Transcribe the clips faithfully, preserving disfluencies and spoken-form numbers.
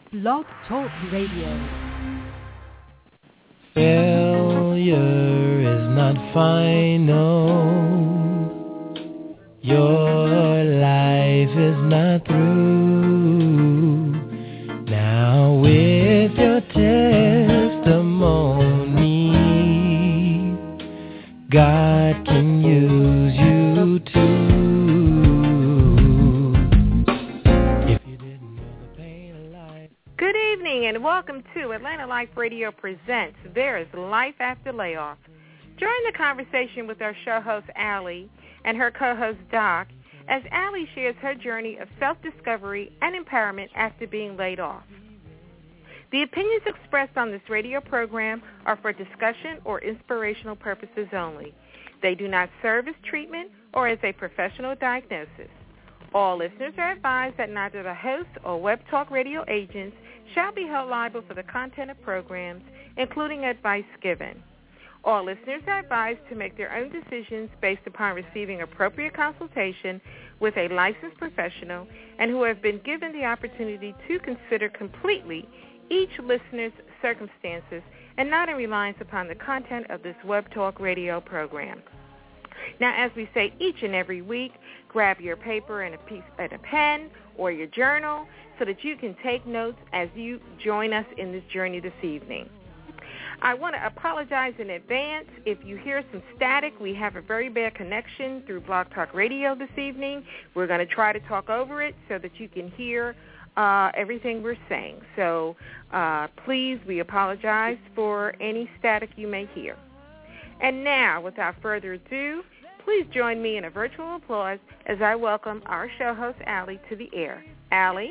Blog Talk Radio. Failure is not final. Your life is not through. Now with your testimony, God can use you too. Good evening and welcome to Atlanta Life Radio Presents There is Life After Layoff. Join the conversation with our show host, Allie, and her co-host, Doc, as Allie shares her journey of self-discovery and empowerment after being laid off. The opinions expressed on this radio program are for discussion or inspirational purposes only. They do not serve as treatment or as a professional diagnosis. All listeners are advised that neither the host or Web Talk Radio agents shall be held liable for the content of programs, including advice given. All listeners are advised to make their own decisions based upon receiving appropriate consultation with a licensed professional and who have been given the opportunity to consider completely each listener's circumstances and not in reliance upon the content of this Web Talk Radio program. Now, as we say each and every week, grab your paper and a piece and a pen or your journal so that you can take notes as you join us in this journey this evening. I want to apologize in advance if you hear some static. We have a very bad connection through Blog Talk Radio this evening. We're going to try to talk over it so that you can hear uh, everything we're saying. So uh, please, we apologize for any static you may hear. And now, without further ado, please join me in a virtual applause as I welcome our show host, Allie, to the air. Allie?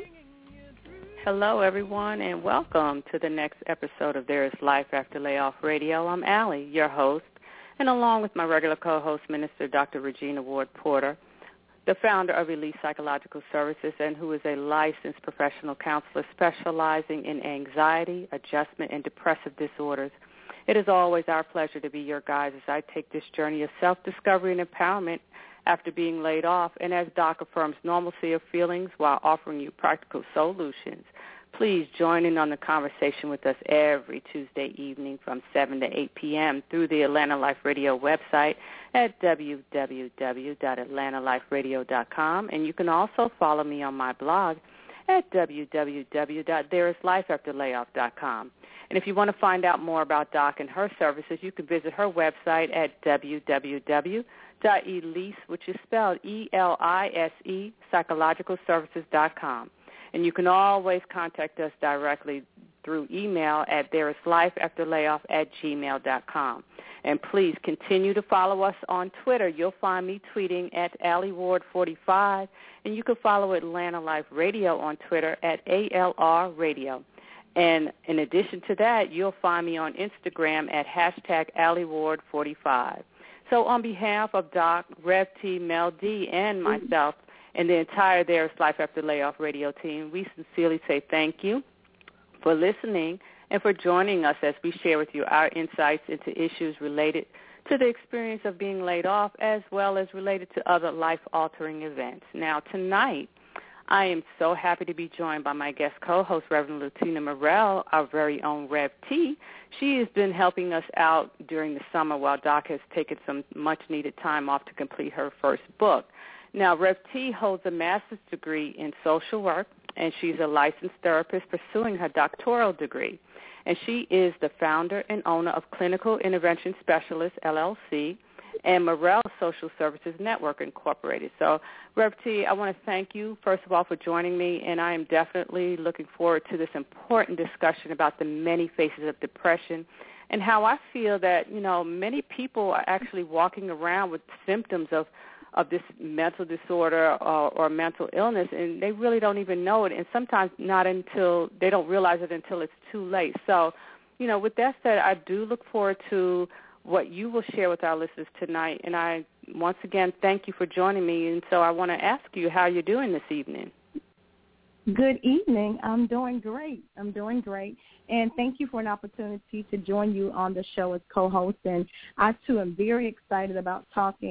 Hello, everyone, and welcome to the next episode of There is Life After Layoff Radio. I'm Allie, your host, and along with my regular co-host, Minister Doctor Regina Ward Porter, the founder of Elite Psychological Services and who is a licensed professional counselor specializing in anxiety, adjustment, and depressive disorders. It is always our pleasure to be your guide as I take this journey of self-discovery and empowerment after being laid off, and as Doc affirms normalcy of feelings while offering you practical solutions. Please join in on the conversation with us every Tuesday evening from seven to eight p.m. through the Atlanta Life Radio website at w w w dot atlanta life radio dot com, and you can also follow me on my blog at w w w dot there is life after layoff dot com. And if you want to find out more about Doc and her services, you can visit her website at w w w dot elise, which is spelled E L I S E, psychological services dot com. And you can always contact us directly through email at thereislifeafterlayoff at gmail dot com. And please continue to follow us on Twitter. You'll find me tweeting at Allie Ward forty-five, and you can follow Atlanta Life Radio on Twitter at A L R Radio. And in addition to that, you'll find me on Instagram at hashtag Allie Ward forty-five. So on behalf of Doc, Rev T, Mel D, and myself, and the entire There is Life After Layoff radio team, we sincerely say thank you for listening and for joining us as we share with you our insights into issues related to the experience of being laid off as well as related to other life-altering events. Now, tonight, I am so happy to be joined by my guest co-host, Reverend Latina Morrell, our very own Rev T. She has been helping us out during the summer while Doc has taken some much-needed time off to complete her first book. Now, Rev T holds a master's degree in social work, and she's a licensed therapist pursuing her doctoral degree. And she is the founder and owner of Clinical Intervention Specialists, L L C, and Morrell Social Services Network, Incorporated. So, Rev T, I want to thank you, first of all, for joining me, and I am definitely looking forward to this important discussion about the many faces of depression and how I feel that, you know, many people are actually walking around with symptoms of of this mental disorder or, or mental illness, and they really don't even know it, and sometimes not until, they don't realize it until it's too late. So, you know, with that said, I do look forward to what you will share with our listeners tonight, and I, once again, thank you for joining me, and so I want to ask you how you're doing this evening. Good evening. I'm doing great. I'm doing great. And thank you for an opportunity to join you on the show as co-host. And I, too, am very excited about talking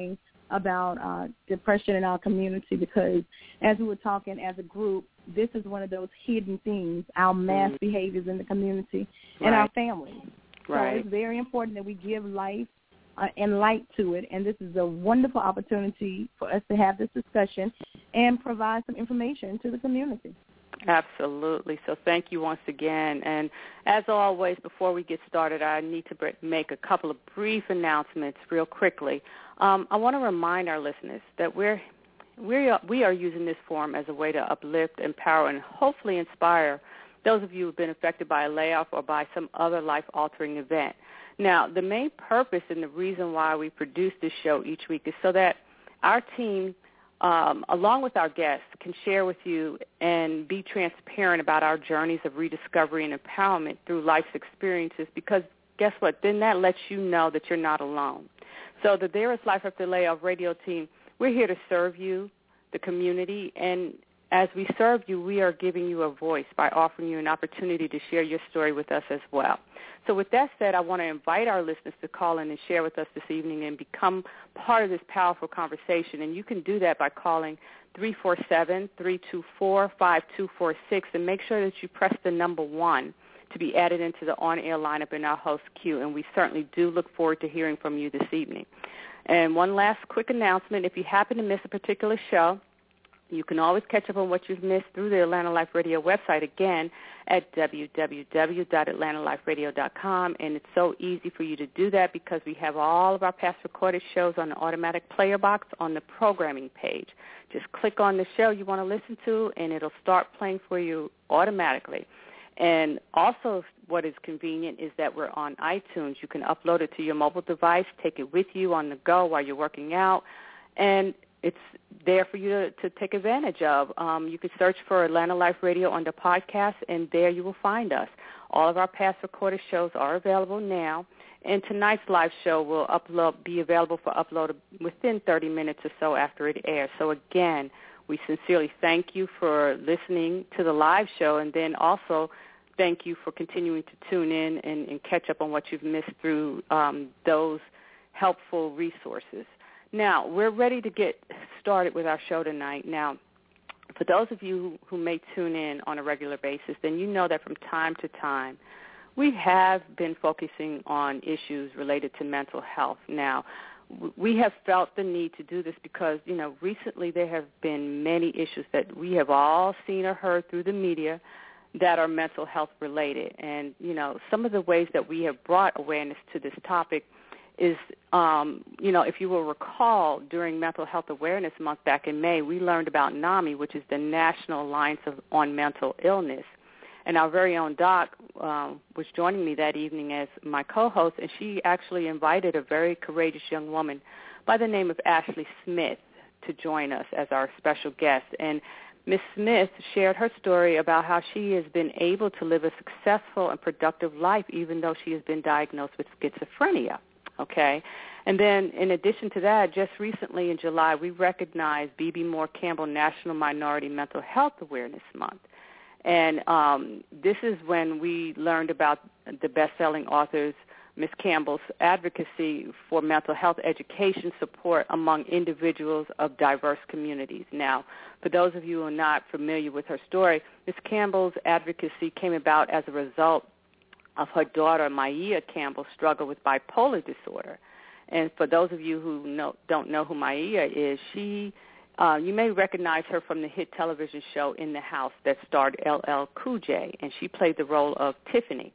about uh, depression in our community because as we were talking as a group, this is one of those hidden things, our mass mm-hmm. behaviors in the community and right. our families. Right. So it's very important that we give life uh, and light to it, and this is a wonderful opportunity for us to have this discussion and provide some information to the community. Absolutely. So thank you once again. And as always, before we get started, I need to make a couple of brief announcements real quickly. Um, I want to remind our listeners that we're, we are, we are using this forum as a way to uplift, empower, and hopefully inspire those of you who have been affected by a layoff or by some other life-altering event. Now, the main purpose and the reason why we produce this show each week is so that our team Um, along with our guests, can share with you and be transparent about our journeys of rediscovery and empowerment through life's experiences because guess what? Then that lets you know that you're not alone. So the There Is Life After Layoff radio team, we're here to serve you, the community, and as we serve you, we are giving you a voice by offering you an opportunity to share your story with us as well. So with that said, I want to invite our listeners to call in and share with us this evening and become part of this powerful conversation. And you can do that by calling three four seven, three two four, five two four six and make sure that you press the number one to be added into the on-air lineup in our host queue. And we certainly do look forward to hearing from you this evening. And one last quick announcement. If you happen to miss a particular show, you can always catch up on what you've missed through the Atlanta Life Radio website, again, at w w w dot atlanta life radio dot com. And it's so easy for you to do that because we have all of our past recorded shows on the automatic player box on the programming page. Just click on the show you want to listen to, and it'll start playing for you automatically. And also what is convenient is that we're on iTunes. You can upload it to your mobile device, take it with you on the go while you're working out, and it's there for you to, to take advantage of. Um, you can search for Atlanta Life Radio under podcasts, and there you will find us. All of our past recorded shows are available now, and tonight's live show will upload be available for upload within thirty minutes or so after it airs. So, again, we sincerely thank you for listening to the live show, and then also thank you for continuing to tune in and, and catch up on what you've missed through um, those helpful resources. Now, we're ready to get started with our show tonight. Now, for those of you who, who may tune in on a regular basis, then you know that from time to time we have been focusing on issues related to mental health. Now, we have felt the need to do this because, you know, recently there have been many issues that we have all seen or heard through the media that are mental health related. And, you know, some of the ways that we have brought awareness to this topic is, um, you know, if you will recall, during Mental Health Awareness Month back in May, we learned about NAMI, which is the National Alliance of, on Mental Illness. And our very own Doc um, was joining me that evening as my co-host, and she actually invited a very courageous young woman by the name of Ashley Smith to join us as our special guest. And Miz Smith shared her story about how she has been able to live a successful and productive life even though she has been diagnosed with schizophrenia. Okay, and then in addition to that, just recently in July, we recognized B B Moore Campbell National Minority Mental Health Awareness Month. And um, this is when we learned about the best-selling authors, Miz Campbell's advocacy for mental health education support among individuals of diverse communities. Now, for those of you who are not familiar with her story, Miz Campbell's advocacy came about as a result of her daughter, Maia Campbell, struggle with bipolar disorder. And for those of you who know, don't know who Maia is, she, uh, you may recognize her from the hit television show In the House that starred L L Cool J, and she played the role of Tiffany.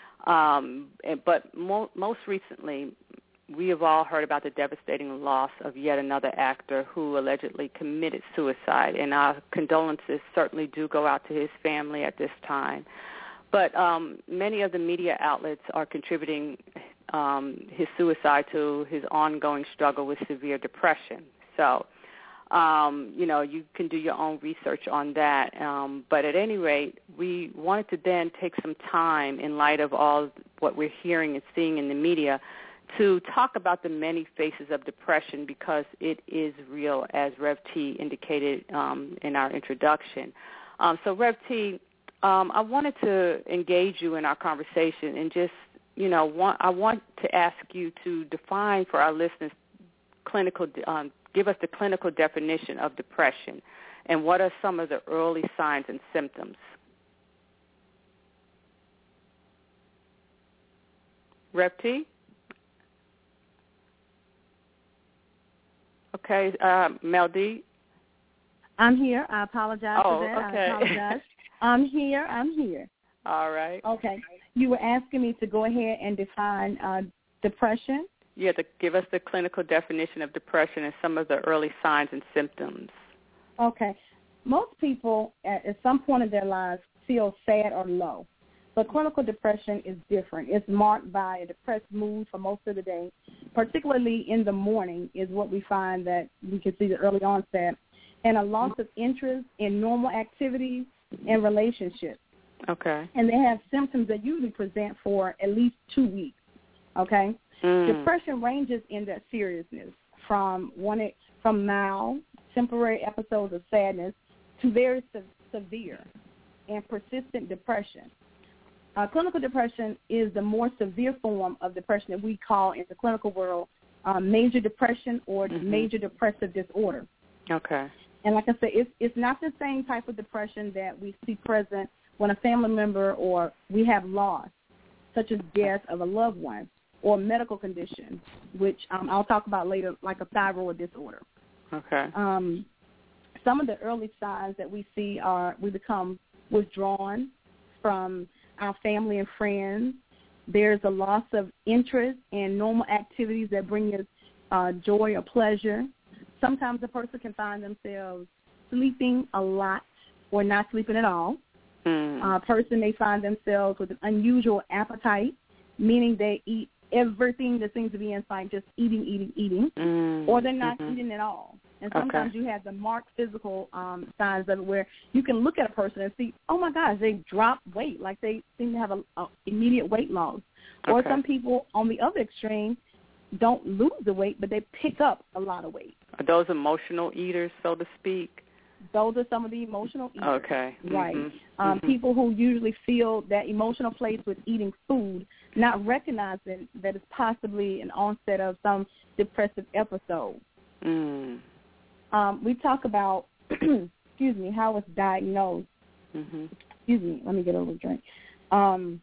Um, but mo- most recently, we have all heard about the devastating loss of yet another actor who allegedly committed suicide, and our condolences certainly do go out to his family at this time. But um, many of the media outlets are contributing um, his suicide to his ongoing struggle with severe depression. So, um, you know, you can do your own research on that. Um, but at any rate, we wanted to then take some time in light of all what we're hearing and seeing in the media to talk about the many faces of depression because it is real, as Rev T indicated um, in our introduction. Um, so, Rev T, Um, I wanted to engage you in our conversation and just, you know, want, I want to ask you to define for our listeners clinical um, give us the clinical definition of depression, and what are some of the early signs and symptoms? Rev T? Okay, uh, Mel D? I'm here. I apologize oh, for that. Okay. I apologize. I'm here. I'm here. All right. Okay. You were asking me to go ahead and define uh, depression? Yeah, to give us the clinical definition of depression and some of the early signs and symptoms. Okay. Most people at, at some point in their lives feel sad or low. But clinical depression is different. It's marked by a depressed mood for most of the day, particularly in the morning is what we find that we can see the early onset, and a loss of interest in normal activities and relationships. Okay. And they have symptoms that usually present for at least two weeks, okay? Mm. Depression ranges in their seriousness from one from mild, temporary episodes of sadness to very se- severe and persistent depression. Uh, clinical depression is the more severe form of depression that we call in the clinical world uh, major depression or mm-hmm. major depressive disorder. Okay. And like I said, it's, it's not the same type of depression that we see present when a family member or we have loss, such as death of a loved one, or medical condition, which um, I'll talk about later, like a thyroid disorder. Okay. Um, some of the early signs that we see are we become withdrawn from our family and friends. There's a loss of interest in normal activities that bring us uh, joy or pleasure. Sometimes a person can find themselves sleeping a lot or not sleeping at all. Mm. A person may find themselves with an unusual appetite, meaning they eat everything that seems to be in sight, just eating, eating, eating, mm. or they're not mm-hmm. eating at all. And sometimes okay. you have the marked physical um, signs of it where you can look at a person and see, oh, my gosh, they dropped weight, like they seem to have an immediate weight loss. Okay. Or some people on the other extreme don't lose the weight, but they pick up a lot of weight. Are those emotional eaters, so to speak? Those are some of the emotional eaters. Okay. Right. Mm-hmm. Um, mm-hmm. People who usually feel that emotional place with eating food, not recognizing that it's possibly an onset of some depressive episode. Mm. Um, we talk about, excuse me, how it's diagnosed. Mm-hmm. Excuse me, let me get over a drink. Um,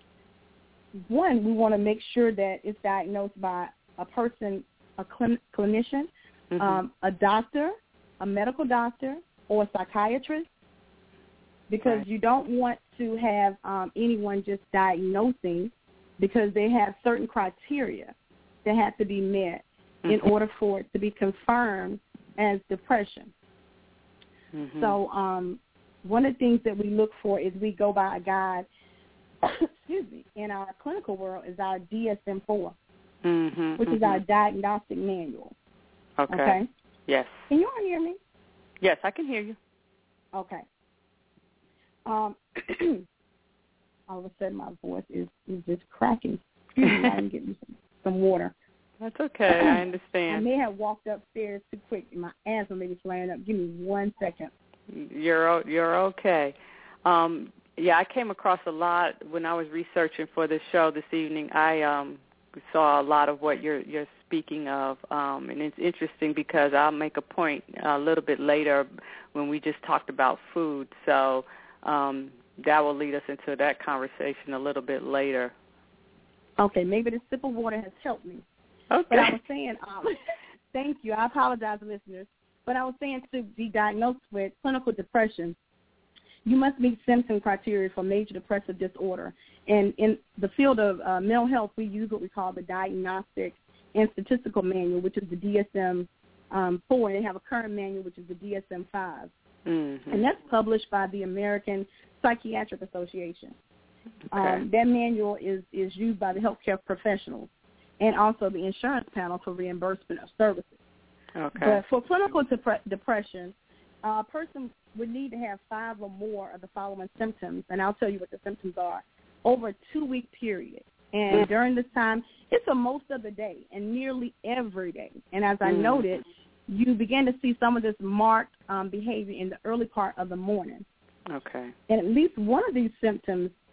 one, we want to make sure that it's diagnosed by a person, a clin- clinician, mm-hmm. um, a doctor, a medical doctor, or a psychiatrist, because right. you don't want to have um, anyone just diagnosing, because they have certain criteria that have to be met mm-hmm. in order for it to be confirmed as depression. Mm-hmm. So um, one of the things that we look for is we go by a guide, excuse me, in our clinical world is our D S M four, mm-hmm. which mm-hmm. is our diagnostic manual. Okay. Okay? Yes. Can you all hear me? Yes, I can hear you. Okay. Um, all of a sudden my voice is, is just cracking. Excuse me, I didn't get me some, some water. That's okay. I understand. I may have walked upstairs too quick. My asthma may be flaring up. Give me one second. You're you're okay. Um, yeah, I came across a lot when I was researching for this show this evening. I um, saw a lot of what you're you're speaking of, um, and it's interesting because I'll make a point a little bit later when we just talked about food. So um, that will lead us into that conversation a little bit later. Okay, maybe the sip of water has helped me. Okay. But I was saying, um, thank you. I apologize, listeners. But I was saying to be diagnosed with clinical depression, you must meet symptom criteria for major depressive disorder. And in the field of uh, mental health, we use what we call the Diagnostic and Statistical Manual, which is the D S M four. They have a current manual, which is the D S M five. Mm-hmm. And that's published by the American Psychiatric Association. Okay. Um, that manual is, is used by the healthcare professionals and also the insurance panel for reimbursement of services. Okay. But for clinical dep- depression, a person would need to have five or more of the following symptoms, and I'll tell you what the symptoms are, over a two-week period. And mm-hmm. during this time, it's for most of the day and nearly every day. And as I mm-hmm. noted, you begin to see some of this marked um, behavior in the early part of the morning. Okay. And at least one of these symptoms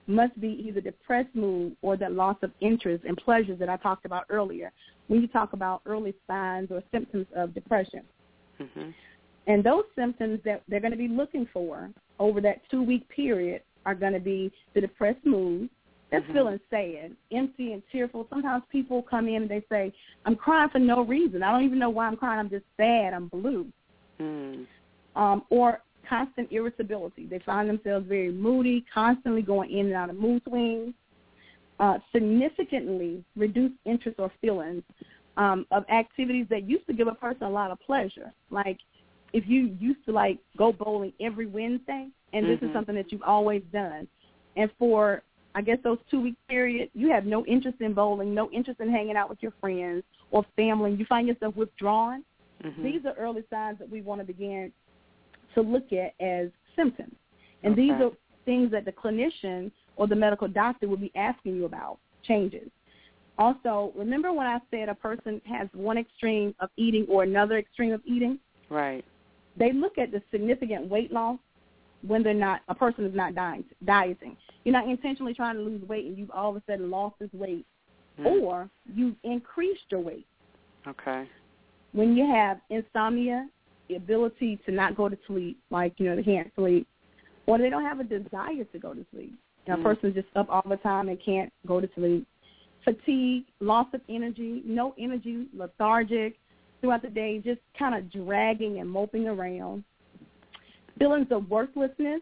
must be either depressed mood or that loss of interest and pleasures that I talked about earlier when you talk about early signs or symptoms of depression. Mm-hmm. And those symptoms that they're going to be looking for over that two-week period are going to be the depressed mood, that's mm-hmm. feeling sad, empty and tearful. Sometimes people come in and they say, I'm crying for no reason. I don't even know why I'm crying. I'm just sad. I'm blue. Mm. Um, or constant irritability. They find themselves very moody, constantly going in and out of mood swings, uh, significantly reduced interest or feelings um, of activities that used to give a person a lot of pleasure. Like if you used to, like, go bowling every Wednesday, and this mm-hmm. is something that you've always done, and for, I guess, those two-week period, you have no interest in bowling, no interest in hanging out with your friends or family, you find yourself withdrawn, mm-hmm. these are early signs that we want to begin to look at as symptoms. And okay. these are things that the clinician or the medical doctor will be asking you about, changes. Also, remember when I said a person has one extreme of eating or another extreme of eating? Right. They look at the significant weight loss when they're not, a person is not dying, dieting. You're not intentionally trying to lose weight and you've all of a sudden lost this weight, mm. or you've increased your weight. Okay. When you have insomnia, the ability to not go to sleep, like, you know, they can't sleep, or they don't have a desire to go to sleep. You know, mm. a person's just up all the time and can't go to sleep. Fatigue, loss of energy, no energy, lethargic throughout the day, just kind of dragging and moping around. Feelings of worthlessness,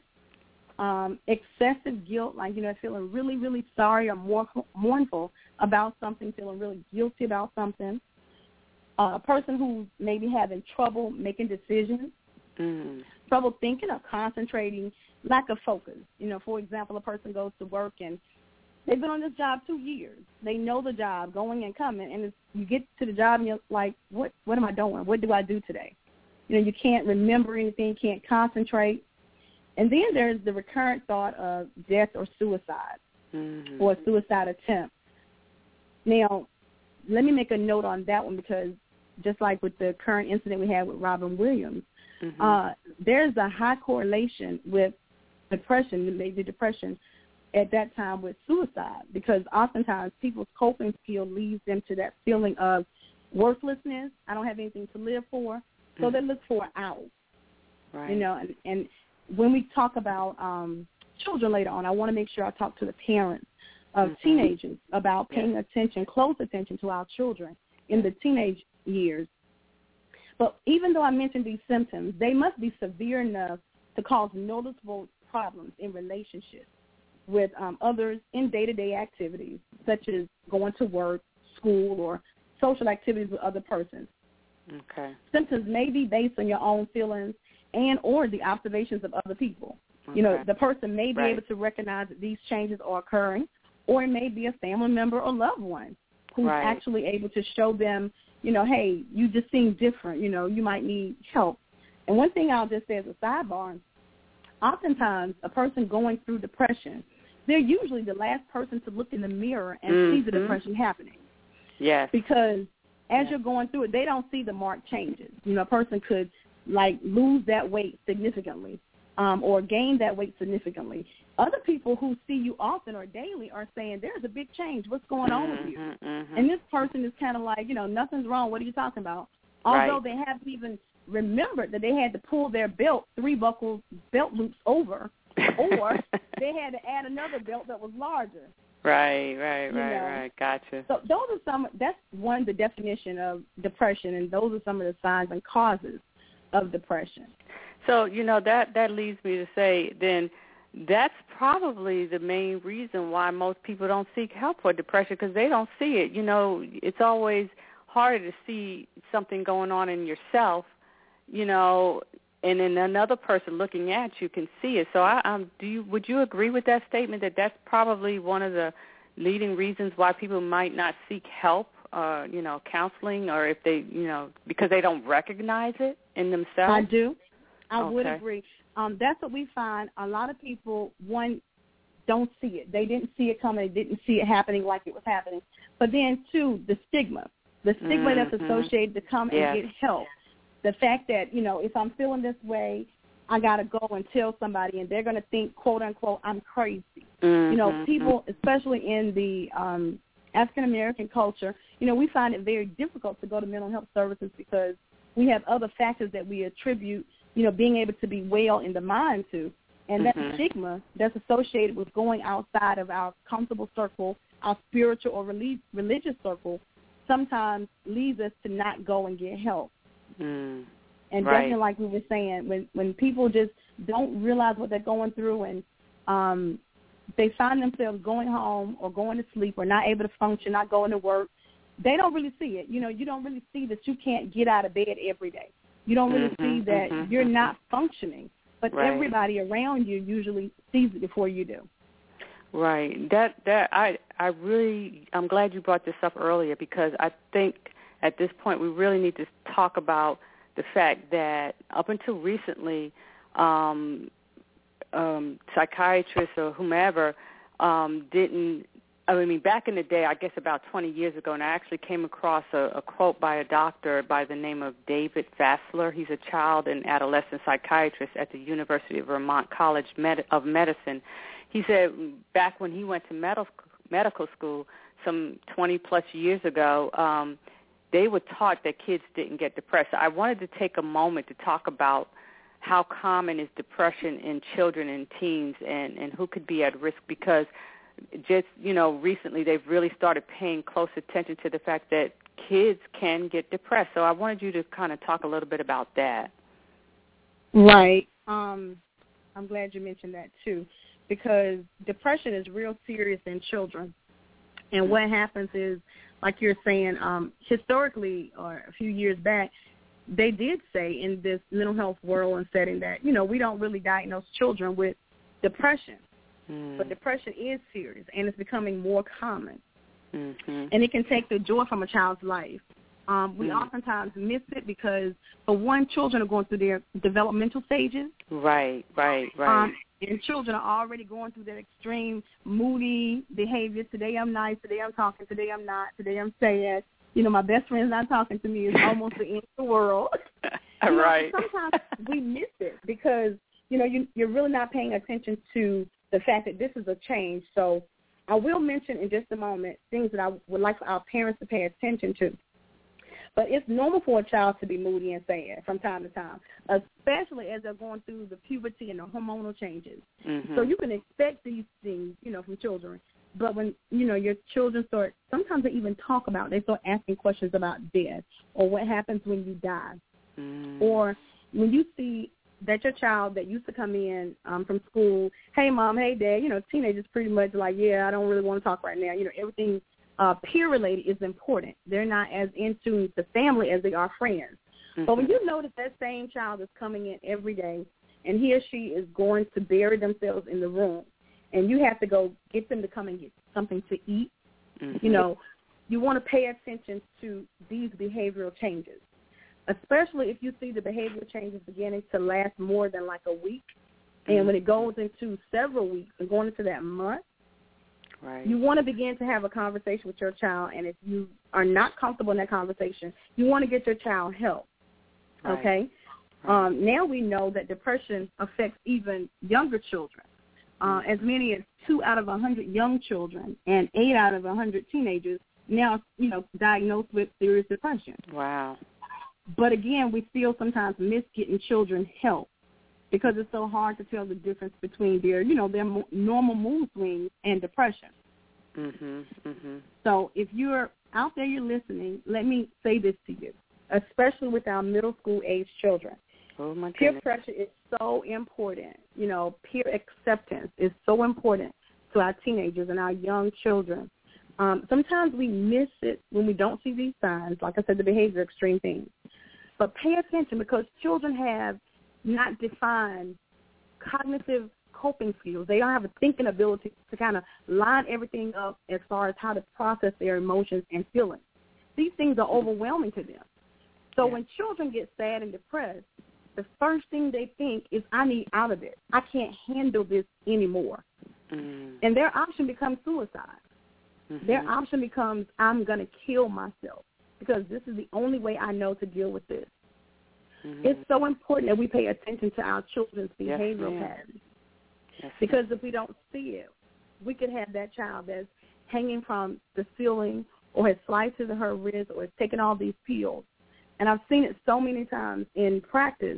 um, excessive guilt, like, you know, feeling really, really sorry or mournful, mournful about something, feeling really guilty about something. Uh, a person who's maybe having trouble making decisions, mm. trouble thinking or concentrating, lack of focus. You know, for example, a person goes to work and they've been on this job two years. They know the job, going and coming, and it's, you get to the job and you're like, what What am I doing? What do I do today? You know, you can't remember anything, can't concentrate. And then there's the recurrent thought of death or suicide mm-hmm. or suicide attempt. Now, let me make a note on that one because just like with the current incident we had with Robin Williams, mm-hmm. uh, there's a high correlation with depression, maybe depression, at that time with suicide, because oftentimes people's coping skill leads them to that feeling of worthlessness. I don't have anything to live for, so mm-hmm. they look for an out. Right. You know, and, and when we talk about um, children later on, I want to make sure I talk to the parents of mm-hmm. teenagers about paying yeah. attention, close attention to our children in the teenage years. But even though I mentioned these symptoms, they must be severe enough to cause noticeable problems in relationships with um, others in day-to-day activities, such as going to work, school, or social activities with other persons. Okay. Symptoms may be based on your own feelings and or the observations of other people. Okay. You know, the person may be right. able to recognize that these changes are occurring, or it may be a family member or loved one who's right. actually able to show them, you know, hey, you just seem different, you know, you might need help. And one thing I'll just say as a sidebar, oftentimes a person going through depression, they're usually the last person to look in the mirror and mm-hmm. see the depression happening. Yes. Because as yes. you're going through it, they don't see the marked changes. You know, a person could, like, lose that weight significantly um, or gain that weight significantly. Other people who see you often or daily are saying, there's a big change. What's going on with you? Mm-hmm. And this person is kind of like, you know, nothing's wrong. What are you talking about? Although right. they haven't even remembered that they had to pull their belt three buckles, belt loops over, or they had to add another belt that was larger. Right, right, right, know? right. Gotcha. So those are some, that's one, the definition of depression, and those are some of the signs and causes of depression. So, you know, that, that leads me to say then that's probably the main reason why most people don't seek help for depression, because they don't see it. You know, it's always harder to see something going on in yourself, you know, and then another person looking at you can see it. So, I, um, do you would you agree with that statement that that's probably one of the leading reasons why people might not seek help, uh, you know, counseling, or if they, you know, because they don't recognize it in themselves? I do. I okay. would agree. Um, that's what we find. A lot of people, one, don't see it. They didn't see it coming. They didn't see it happening like it was happening. But then, two, the stigma. The stigma mm-hmm. that's associated to come yes. and get help. The fact that, you know, if I'm feeling this way, I got to go and tell somebody, and they're going to think, quote, unquote, I'm crazy. Mm-hmm. You know, people, especially in the um, African-American culture, you know, we find it very difficult to go to mental health services because we have other factors that we attribute, you know, being able to be well in the mind to. And that mm-hmm. stigma that's associated with going outside of our comfortable circle, our spiritual or relig- religious circle, sometimes leads us to not go and get help. Mm. And right. definitely, like we were saying, when, when people just don't realize what they're going through and um, they find themselves going home or going to sleep or not able to function, not going to work, they don't really see it. You know, you don't really see that you can't get out of bed every day. You don't really mm-hmm, see that mm-hmm, you're mm-hmm. not functioning. But right. everybody around you usually sees it before you do. Right. That that I I really I'm glad you brought this up earlier because I think at this point we really need to talk about the fact that up until recently, um, um, psychiatrists or whomever um, didn't. I mean, back in the day, I guess about twenty years ago, and I actually came across a, a quote by a doctor by the name of David Fassler. He's a child and adolescent psychiatrist at the University of Vermont College of Medicine. He said back when he went to medical medical school some twenty-plus years ago, um, they were taught that kids didn't get depressed. I wanted to take a moment to talk about how common is depression in children and teens and, and who could be at risk because just, you know, recently they've really started paying close attention to the fact that kids can get depressed. So I wanted you to kind of talk a little bit about that. Right. Um, I'm glad you mentioned that, too, because depression is real serious in children. And what happens is, like you're saying, um, historically or a few years back, they did say in this mental health world and setting that, you know, we don't really diagnose children with depression. But depression is serious, and it's becoming more common. Mm-hmm. And it can take the joy from a child's life. Um, we mm-hmm. oftentimes miss it because, for one, children are going through their developmental stages. Right, right, right. Um, and children are already going through that extreme moody behavior. Today I'm nice, today I'm talking, today I'm not, today I'm sad. You know, my best friend's not talking to me. It's almost the end of the world. You know, right. Sometimes we miss it because, you know, you, you're really not paying attention to the fact that this is a change. So I will mention in just a moment things that I would like for our parents to pay attention to. But it's normal for a child to be moody and sad from time to time, especially as they're going through the puberty and the hormonal changes. Mm-hmm. So you can expect these things, you know, from children. But when, you know, your children start, sometimes they even talk about, they start asking questions about death or what happens when you die. Mm-hmm. Or when you see that your child that used to come in um, from school, hey, Mom, hey, Dad, you know, teenagers pretty much like, yeah, I don't really want to talk right now. You know, everything uh, peer-related is important. They're not as in tune to family as they are friends. Mm-hmm. But when you notice that same child is coming in every day and he or she is going to bury themselves in the room and you have to go get them to come and get something to eat, mm-hmm. you know, you want to pay attention to these behavioral changes. Especially if you see the behavioral changes beginning to last more than like a week. And when it goes into several weeks and going into that month, right. you want to begin to have a conversation with your child. And if you are not comfortable in that conversation, you want to get your child help. Right. Okay? Right. Um, now we know that depression affects even younger children. Uh, as many as two out of a hundred young children and eight out of a hundred teenagers now, you know, diagnosed with serious depression. Wow. But again, we still sometimes miss getting children help because it's so hard to tell the difference between their, you know, their mo- normal mood swings and depression. Mhm. Mhm. So if you're out there, you're listening, let me say this to you, especially with our middle school age children. Oh my Peer goodness. pressure is so important. You know, peer acceptance is so important to our teenagers and our young children. Um, sometimes we miss it when we don't see these signs, like I said, the behavior extreme things. But pay attention because children have not defined cognitive coping skills. They don't have a thinking ability to kind of line everything up as far as how to process their emotions and feelings. These things are overwhelming to them. So yeah. when children get sad and depressed, the first thing they think is, I need out of it. I can't handle this anymore. Mm. And their option becomes suicide. Mm-hmm. Their option becomes, I'm going to kill myself because this is the only way I know to deal with this. Mm-hmm. It's so important that we pay attention to our children's yes, behavioral ma'am. patterns. Yes, because ma'am. if we don't see it, we could have that child that's hanging from the ceiling or has sliced his or her wrist or has taken all these pills. And I've seen it so many times in practice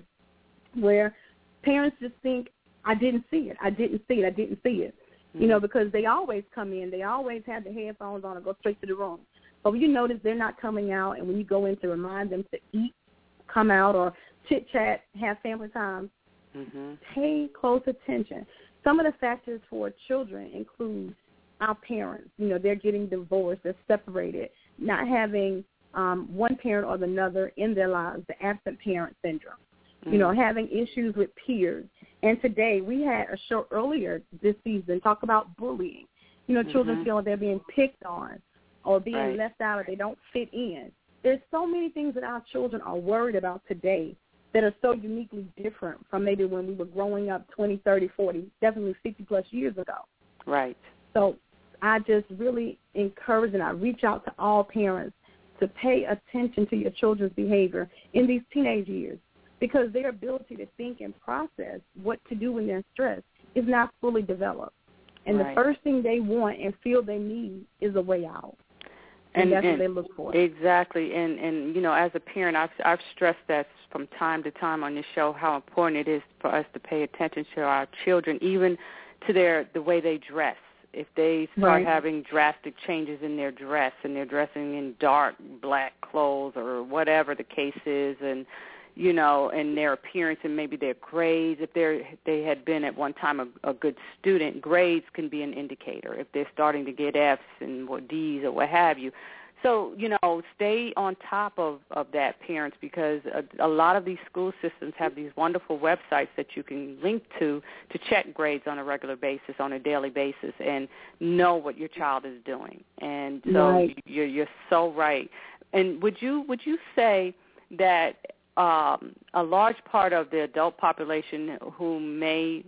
where parents just think, I didn't see it, I didn't see it, I didn't see it. Mm-hmm. You know, because they always come in, they always have the headphones on and go straight to the room. But when you notice they're not coming out, and when you go in to remind them to eat, come out, or chit-chat, have family time, mm-hmm. pay close attention. Some of the factors for children include our parents. You know, they're getting divorced, they're separated, not having um, one parent or another in their lives, the absent parent syndrome. Mm-hmm. You know, having issues with peers. And today we had a show earlier this season talk about bullying. You know, mm-hmm. children feel like they're being picked on or being right. left out or they don't fit in. There's so many things that our children are worried about today that are so uniquely different from maybe when we were growing up twenty, thirty, forty, definitely fifty-plus years ago. Right. So I just really encourage and I reach out to all parents to pay attention to your children's behavior in these teenage years because their ability to think and process what to do when they're stressed is not fully developed. And right. the first thing they want and feel they need is a way out. And, and that's and what they look for. Exactly. And, and, you know, as a parent, I've, I've stressed that from time to time on this show how important it is for us to pay attention to our children, even to their the way they dress. If they start right. having drastic changes in their dress and they're dressing in dark black clothes or whatever the case is, and, you know, and their appearance and maybe their grades, if they're, they had been at one time a, a good student, grades can be an indicator if they're starting to get F's and or D's or what have you. So, you know, stay on top of, of that, parents, because a, a lot of these school systems have these wonderful websites that you can link to to check grades on a regular basis, on a daily basis, and know what your child is doing. And so right. you're, you're so right. And would you would you say that um, a large part of the adult population who may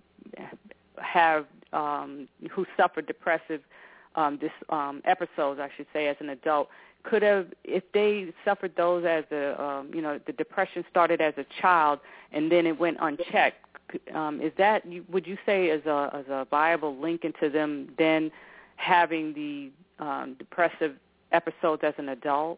have um, who suffer depressive Um, this um, episodes, I should say, as an adult, could have, if they suffered those as a, um, you know, the depression started as a child and then it went unchecked. Um, is that, would you say, as a as a viable link into them then having the um, depressive episodes as an adult?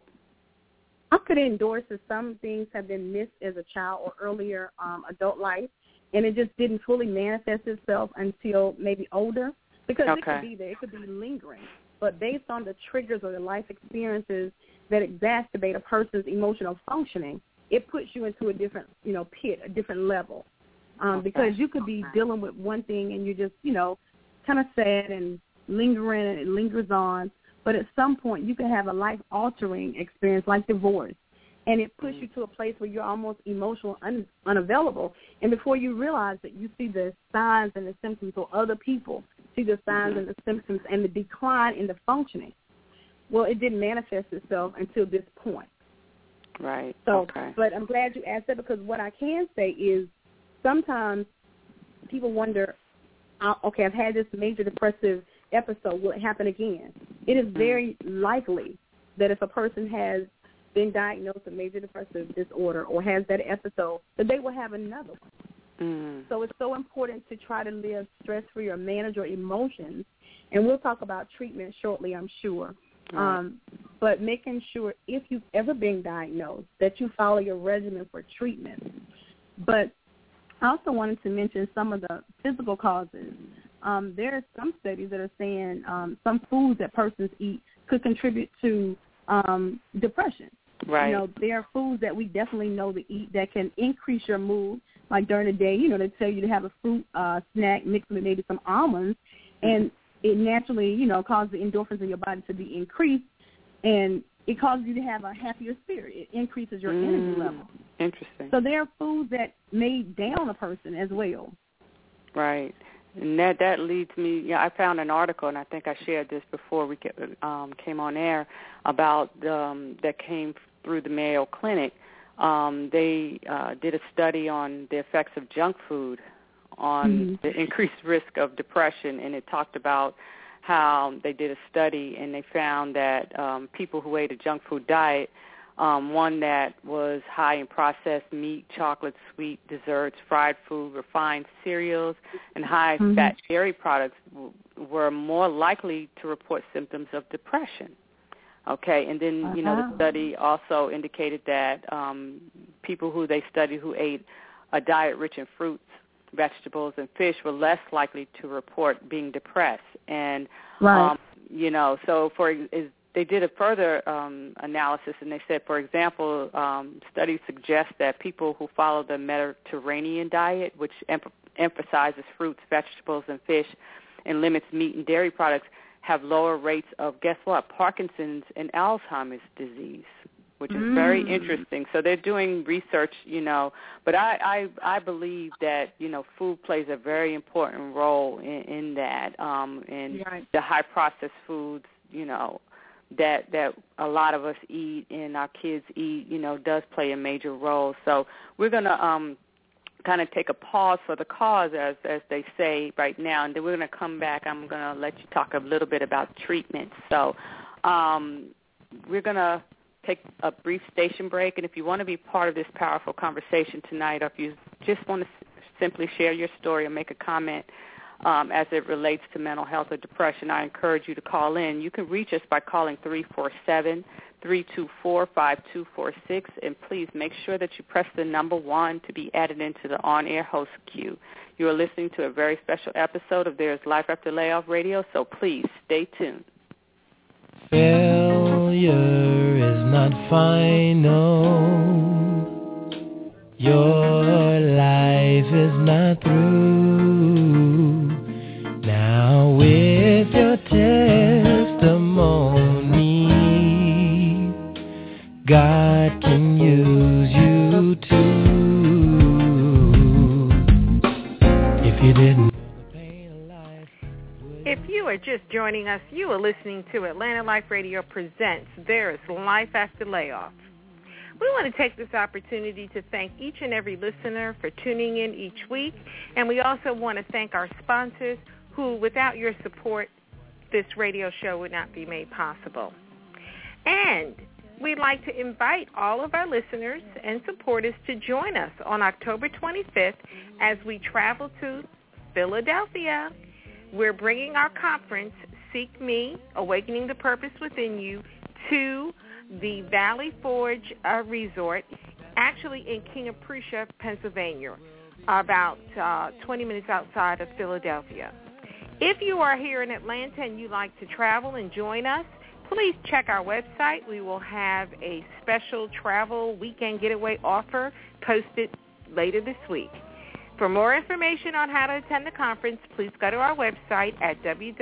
I could endorse that some things have been missed as a child or earlier um, adult life, and it just didn't fully manifest itself until maybe older. Because okay. it could be there, it could be lingering. But based on the triggers or the life experiences that exacerbate a person's emotional functioning, it puts you into a different, you know, pit, a different level. Um, okay. Because you could be dealing with one thing and you're just, you know, kind of sad and lingering and it lingers on. But at some point you can have a life-altering experience like divorce. And it puts you to a place where you're almost emotional un- unavailable. And before you realize that, you see the signs and the symptoms, or other people see the signs mm-hmm. and the symptoms and the decline in the functioning. Well, it didn't manifest itself until this point. Right. So, okay. But I'm glad you asked that, because what I can say is sometimes people wonder, okay, I've had this major depressive episode. Will it happen again? It is mm-hmm. very likely that if a person has been diagnosed with major depressive disorder or has that episode, that they will have another one. Mm. So it's so important to try to live stress-free or manage your emotions. And we'll talk about treatment shortly, I'm sure. Right. Um, but making sure, if you've ever been diagnosed, that you follow your regimen for treatment. But I also wanted to mention some of the physical causes. Um, there are some studies that are saying um, some foods that persons eat could contribute to um, depression. Right. You know, there are foods that we definitely know to eat that can increase your mood. Like during the day, you know, they tell you to have a fruit uh, snack mixed with maybe some almonds, and it naturally, you know, causes the endorphins in your body to be increased, and it causes you to have a happier spirit. It increases your mm, energy level. Interesting. So there are foods that may down a person as well. Right. And that, that leads me, yeah, I found an article, and I think I shared this before we get, um, came on air, about um, that came through the Mayo Clinic. Um, they uh, did a study on the effects of junk food on mm-hmm. the increased risk of depression, and it talked about how they did a study and they found that um, people who ate a junk food diet Um, one that was high in processed meat, chocolate, sweet desserts, fried food, refined cereals, and high-fat mm-hmm. dairy products w- were more likely to report symptoms of depression. Okay, and then, you know, uh-huh. the study also indicated that um, people who they studied who ate a diet rich in fruits, vegetables, and fish were less likely to report being depressed. And, right. um, you know, so for is, they did a further um, analysis, and they said, for example, um, studies suggest that people who follow the Mediterranean diet, which em- emphasizes fruits, vegetables, and fish, and limits meat and dairy products, have lower rates of, guess what, Parkinson's and Alzheimer's disease, which is mm. very interesting. So they're doing research, you know, but I, I, I believe that, you know, food plays a very important role in, in that, um, and right. the high-processed foods, you know, that that a lot of us eat and our kids eat, you know, does play a major role. So we're going to um, kind of take a pause for the cause, as as they say right now, and then we're going to come back. I'm going to let you talk a little bit about treatment. So um, we're going to take a brief station break, and if you want to be part of this powerful conversation tonight, or if you just want to simply share your story or make a comment Um, as it relates to mental health or depression, I encourage you to call in. You can reach us by calling three four seven, three two four, five two four six, and please make sure that you press the number one to be added into the on-air host queue. You are listening to a very special episode of There's Life After Layoff Radio, so please stay tuned. Failure is not final. Your life is not through. Now with your testimony, God can use you too. If you didn't know the pain of life. If you are just joining us, you are listening to Atlanta Life Radio Presents There's Life After Layoff. We want to take this opportunity to thank each and every listener for tuning in each week, and we also want to thank our sponsors who, without your support, this radio show would not be made possible. And we'd like to invite all of our listeners and supporters to join us on October twenty-fifth as we travel to Philadelphia. We're bringing our conference, Seek Me, Awakening the Purpose Within You, to the Valley Forge uh, Resort, actually in King of Prussia, Pennsylvania, about uh, twenty minutes outside of Philadelphia. If you are here in Atlanta and you'd like to travel and join us, please check our website. We will have a special travel weekend getaway offer posted later this week. For more information on how to attend the conference, please go to our website at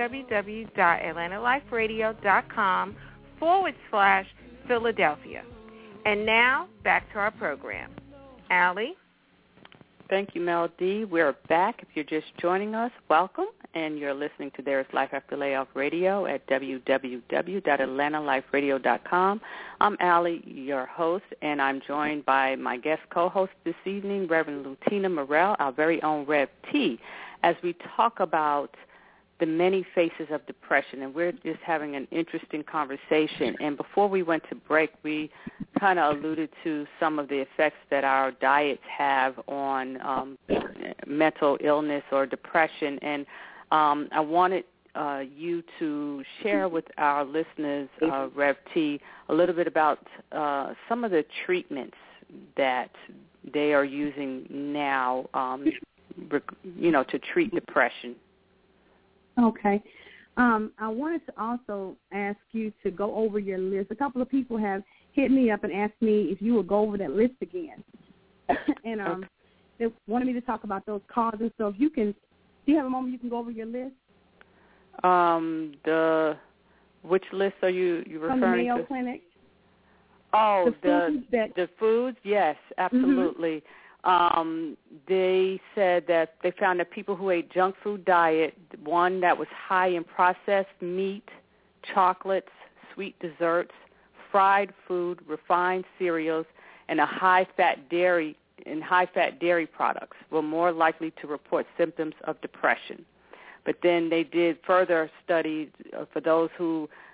www.atlantaliferadio.com forward slash Philadelphia. And now, back to our program. Allie? Thank you, Mel D. We're back. If you're just joining us, welcome. And you're listening to There's Life After Layoff Radio at w w w dot atlanta life radio dot com. I'm Allie, your host, and I'm joined by my guest co-host this evening, Reverend Lutina Morrell, our very own Rev T, as we talk about the many faces of depression, and we're just having an interesting conversation. And before we went to break, we kind of alluded to some of the effects that our diets have on um, mental illness or depression. And um, I wanted uh, you to share with our listeners, uh, Rev T, a little bit about uh, some of the treatments that they are using now, um, you know, to treat depression. Okay. Um, I wanted to also ask you to go over your list. A couple of people have hit me up and asked me if you would go over that list again. and um, okay. They wanted me to talk about those causes. So if you can, do you have a moment you can go over your list? Um, the which list are you, you referring to? From the Mayo to? Clinic. Oh, the the foods that, the foods. Yes, absolutely. Mm-hmm. Um, they said that they found that people who ate junk food diet, one that was high in processed meat, chocolates, sweet desserts, fried food, refined cereals, and a high-fat dairy and high-fat dairy products were more likely to report symptoms of depression. But then they did further studies uh, for those who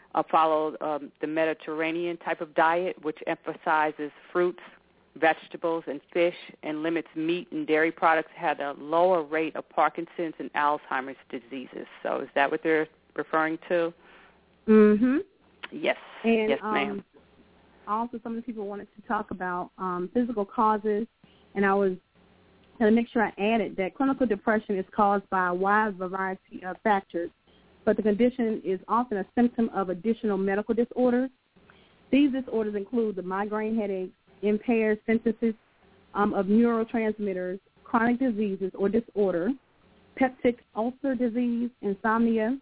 uh, follow um, the Mediterranean type of diet, which emphasizes fruits, vegetables, and fish, and limits meat and dairy products, had a lower rate of Parkinson's and Alzheimer's diseases. So is that what they're referring to? Mm-hmm. Yes. And, yes, ma'am. Um, also, some of the people wanted to talk about um, physical causes, and I was going to make sure I added that clinical depression is caused by a wide variety of factors, but the condition is often a symptom of additional medical disorders. These disorders include the migraine headaches, impaired synthesis um, of neurotransmitters, chronic diseases or disorder, peptic ulcer disease, insomnia,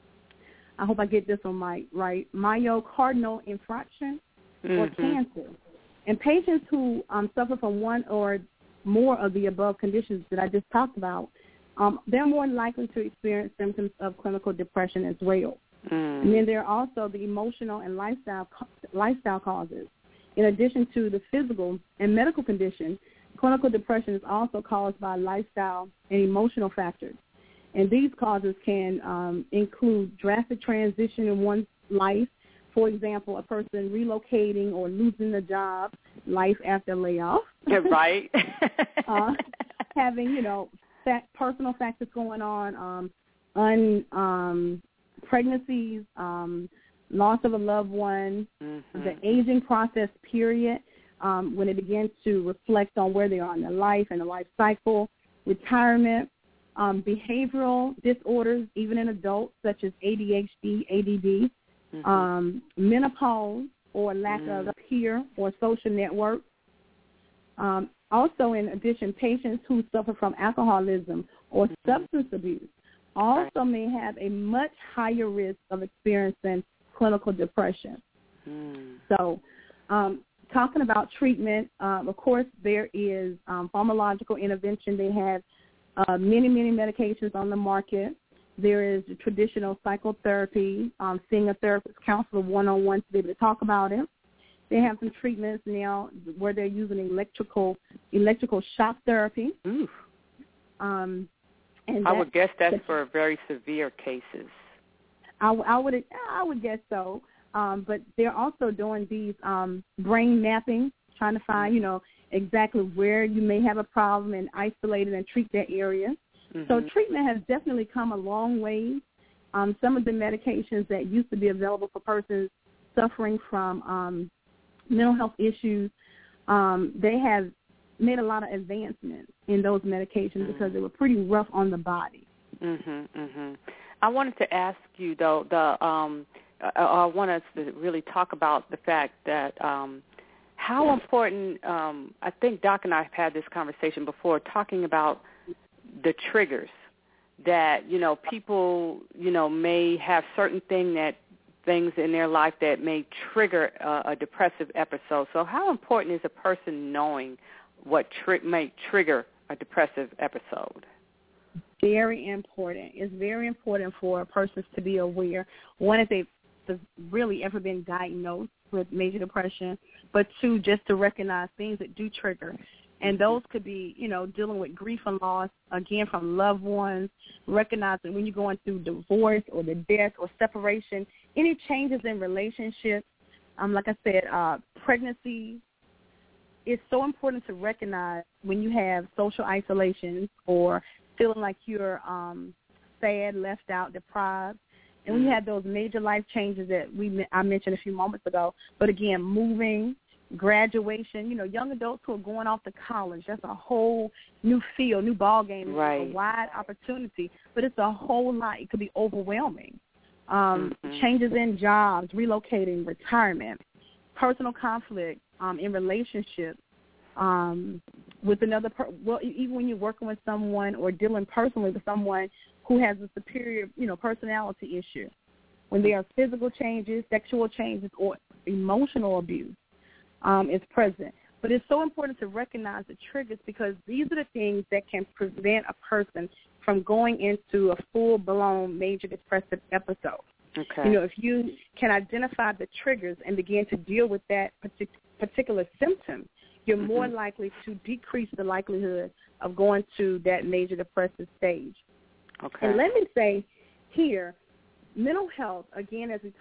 I hope I get this one right, myocardial infarction, mm-hmm. or cancer. And patients who um, suffer from one or more of the above conditions that I just talked about, um, they're more likely to experience symptoms of clinical depression as well. Mm. And then there are also the emotional and lifestyle lifestyle causes. In addition to the physical and medical condition, clinical depression is also caused by lifestyle and emotional factors. And these causes can um, include drastic transition in one's life. For example, a person relocating or losing a job, life after layoff. Right. uh, having, you know, fact, personal factors going on, um, un, um, pregnancies, um, loss of a loved one, mm-hmm. the aging process period, um, when it begins to reflect on where they are in their life and the life cycle, retirement, um, behavioral disorders, even in adults, such as A D H D, A D D, mm-hmm. um, menopause or lack mm. of peer or social network. Um, also, in addition, patients who suffer from alcoholism or mm-hmm. substance abuse also right. may have a much higher risk of experiencing clinical depression. Mm. So um, talking about treatment, um, of course, there is um, pharmacological intervention. They have uh, many, many medications on the market. There is the traditional psychotherapy, um, seeing a therapist, counselor one-on-one to be able to talk about it. They have some treatments now where they're using electrical electrical shock therapy. Ooh. Um, and I would guess that's the, for very severe cases. I, I would I would guess so. Um, but they're also doing these um, brain mapping, trying to find, you know, exactly where you may have a problem and isolate it and treat that area. Mm-hmm. So treatment has definitely come a long way. Um, some of the medications that used to be available for persons suffering from um, mental health issues, um, they have made a lot of advancements in those medications mm-hmm. because they were pretty rough on the body. Mhm, mhm. I wanted to ask you though, the um, I, I want us to really talk about the fact that um, how important. Um, I think Doc and I have had this conversation before, talking about the triggers that you know people you know may have certain thing that things in their life that may trigger a, a depressive episode. So how important is a person knowing what tri- may trigger a depressive episode? Very important. It's very important for persons to be aware. One, if they've really ever been diagnosed with major depression, but two, just to recognize things that do trigger. And those could be, you know, dealing with grief and loss, again, from loved ones, recognizing when you're going through divorce or the death or separation, any changes in relationships, um, like I said, uh, pregnancy. It's so important to recognize when you have social isolation or feeling like you're um, sad, left out, deprived. And when you have those major life changes that we I mentioned a few moments ago, but again, moving, graduation, you know, young adults who are going off to college, that's a whole new field, new ball game, right. a wide opportunity, but it's a whole lot. It could be overwhelming. Um, mm-hmm. Changes in jobs, relocating, retirement, personal conflict um, in relationships, um, with another, per- well, even when you're working with someone or dealing personally with someone who has a superior, you know, personality issue, when there are physical changes, sexual changes, or emotional abuse um, is present. But it's so important to recognize the triggers because these are the things that can prevent a person from going into a full-blown major depressive episode. Okay. You know, if you can identify the triggers and begin to deal with that partic- particular symptom, you're mm-hmm. more likely to decrease the likelihood of going to that major depressive stage. Okay. And let me say here, mental health, again, as we talk,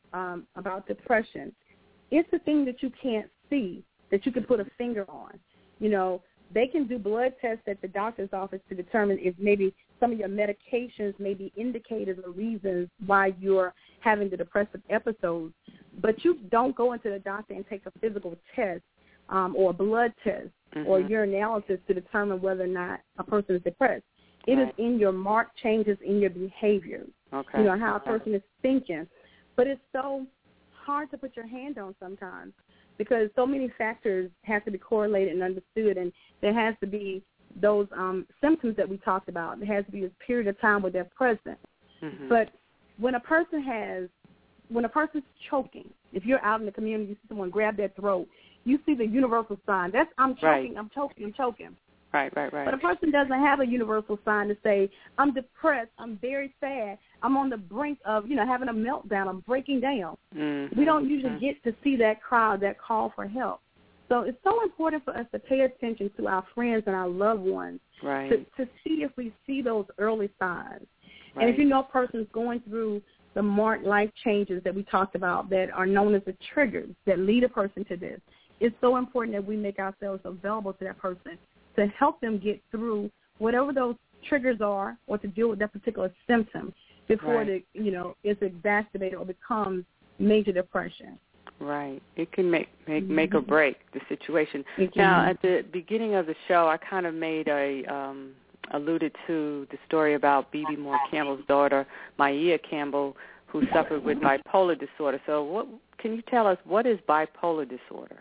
um, about depression, it's the thing that you can't see, that you can put a finger on. You know, they can do blood tests at the doctor's office to determine if maybe some of your medications may be indicators or reasons why you're having the depressive episodes, but you don't go into the doctor and take a physical test um, or a blood test mm-hmm. or urinalysis to determine whether or not a person is depressed. It right. is in your marked changes in your behavior, okay. you know, how okay. a person is thinking. But it's so hard to put your hand on sometimes because so many factors have to be correlated and understood, and there has to be those um, symptoms that we talked about. There has to be this period of time where they're present. Mm-hmm. But when a person has, when a person's choking, if you're out in the community, you see someone grab their throat, you see the universal sign. That's I'm choking, right. I'm choking, I'm choking. Right, right, right. But a person doesn't have a universal sign to say, I'm depressed, I'm very sad, I'm on the brink of, you know, having a meltdown, I'm breaking down. Mm-hmm. We don't usually get to see that crowd, that call for help. So it's so important for us to pay attention to our friends and our loved ones right. to, to see if we see those early signs. Right. And if you know a person's going through the marked life changes that we talked about that are known as the triggers that lead a person to this, it's so important that we make ourselves available to that person to help them get through whatever those triggers are or to deal with that particular symptom before right. the, you know, it's exacerbated or becomes major depression. Right. It can make make, mm-hmm. make or break the situation. Now, at the beginning of the show, I kind of made a um, alluded to the story about B B Moore Campbell's daughter, Maia Campbell, who suffered with bipolar disorder. So, what can you tell us? What is bipolar disorder?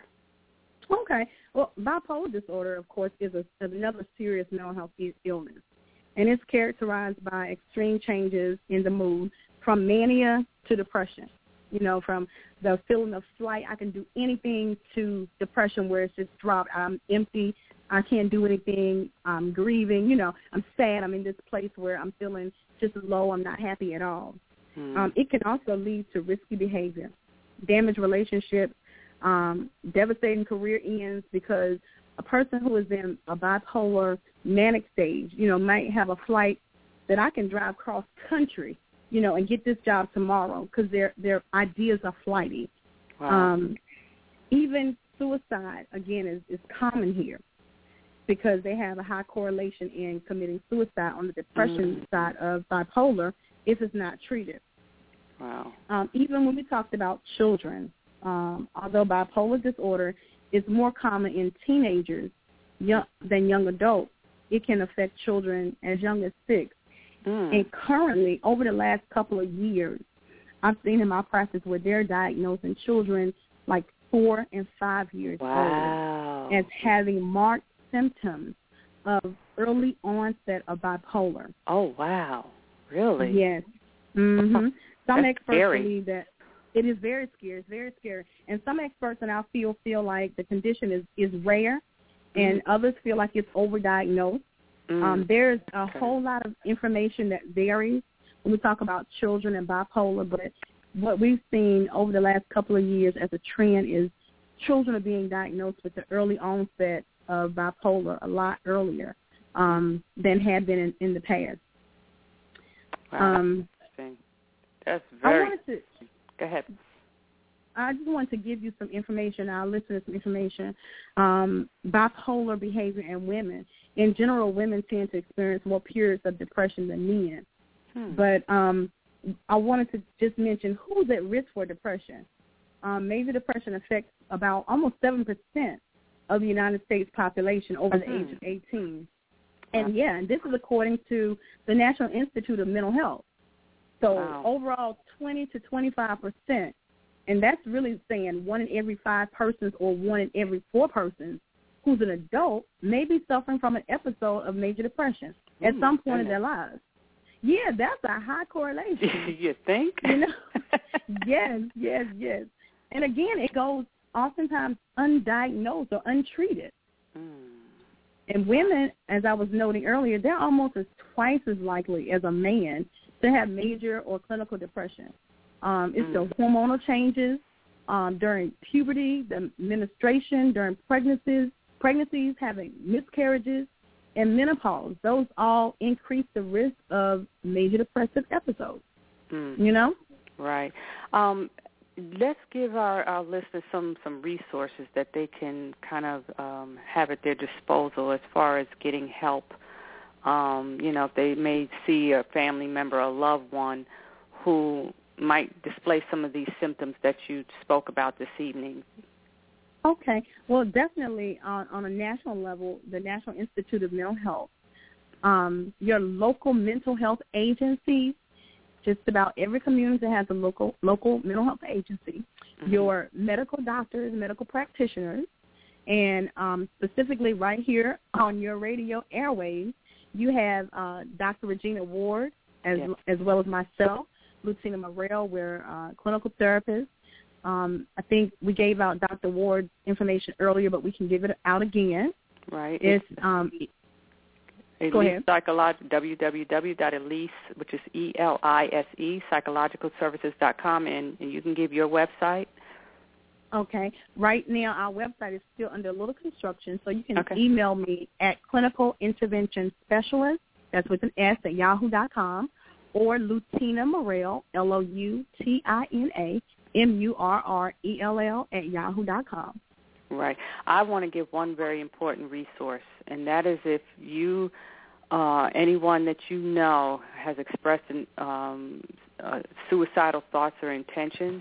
Okay. Well, bipolar disorder, of course, is, a, is another serious mental health illness, and it's characterized by extreme changes in the mood from mania to depression. You know, from the feeling of flight, I can do anything, to depression where it's just dropped. I'm empty. I can't do anything. I'm grieving. You know, I'm sad. I'm in this place where I'm feeling just low. I'm not happy at all. Hmm. Um, it can also lead to risky behavior, damaged relationships, um, devastating career ends, because a person who is in a bipolar manic stage, you know, might have a flight that I can drive cross country, you know, and get this job tomorrow because their their ideas are flighty. Wow. Um, even suicide, again, is, is common here because they have a high correlation in committing suicide on the depression mm. side of bipolar if it's not treated. Wow. Um, even when we talked about children, um, although bipolar disorder is more common in teenagers young, than young adults, it can affect children as young as six. Mm. And currently, over the last couple of years, I've seen in my practice where they're diagnosing children like four and five years wow. old as having marked symptoms of early onset of bipolar. Oh, wow. Really? Yes. Mm-hmm. Some That's experts scary. believe that it is very scary. It's very scary. And some experts in our field feel like the condition is, is rare, mm. and others feel like it's overdiagnosed. Mm. Um, there's a okay. whole lot of information that varies when we talk about children and bipolar, but what we've seen over the last couple of years as a trend is children are being diagnosed with the early onset of bipolar a lot earlier um, than had been in, in the past. Wow. Um, That's very... I wanted to... Go ahead. I just wanted to give you some information, our listeners some information. Um, bipolar behavior in women. In general, women tend to experience more periods of depression than men. Hmm. But um, I wanted to just mention who's at risk for depression. Um, major depression affects about almost seven percent of the United States population over mm-hmm. the age of eighteen. And, wow. yeah, and this is according to the National Institute of Mental Health. So wow. overall, twenty to twenty-five percent, and that's really saying one in every five persons or one in every four persons who's an adult may be suffering from an episode of major depression at Ooh, some point goodness. in their lives. Yeah, that's a high correlation. You think? You know? yes, yes, yes. And, again, it goes oftentimes undiagnosed or untreated. Mm. And women, as I was noting earlier, they're almost as twice as likely as a man to have major or clinical depression. Um, it's mm. the hormonal changes um, during puberty, the menstruation, during pregnancies, pregnancies, having miscarriages, and menopause. Those all increase the risk of major depressive episodes. Mm. You know? Right. Um, let's give our, our listeners some, some resources that they can kind of um, have at their disposal as far as getting help. Um, you know, if they may see a family member, a loved one who might display some of these symptoms that you spoke about this evening. Okay. Well, definitely on, on a national level, the National Institute of Mental Health, um, your local mental health agencies, just about every community has a local local mental health agency, mm-hmm. your medical doctors, medical practitioners, and um, specifically right here on your radio airwaves, you have uh, Doctor Regina Ward, as yes. as well as myself, Lucina Morel. We're uh, clinical therapists. Um, I think we gave out Doctor Ward's information earlier, but we can give it out again. Right. It's um, Elise go ahead. Psycholog- w w w dot elise, which is E L I S E, psychological services dot com, and, and you can give your website. Okay. Right now, our website is still under a little construction, so you can okay. email me at clinical intervention specialist, that's with an S, at yahoo dot com, or Lucina Morel, L O U T I N A, M U R R E L L, at yahoo dot com. Right. I want to give one very important resource, and that is if you, uh, anyone that you know has expressed um, uh, suicidal thoughts or intentions,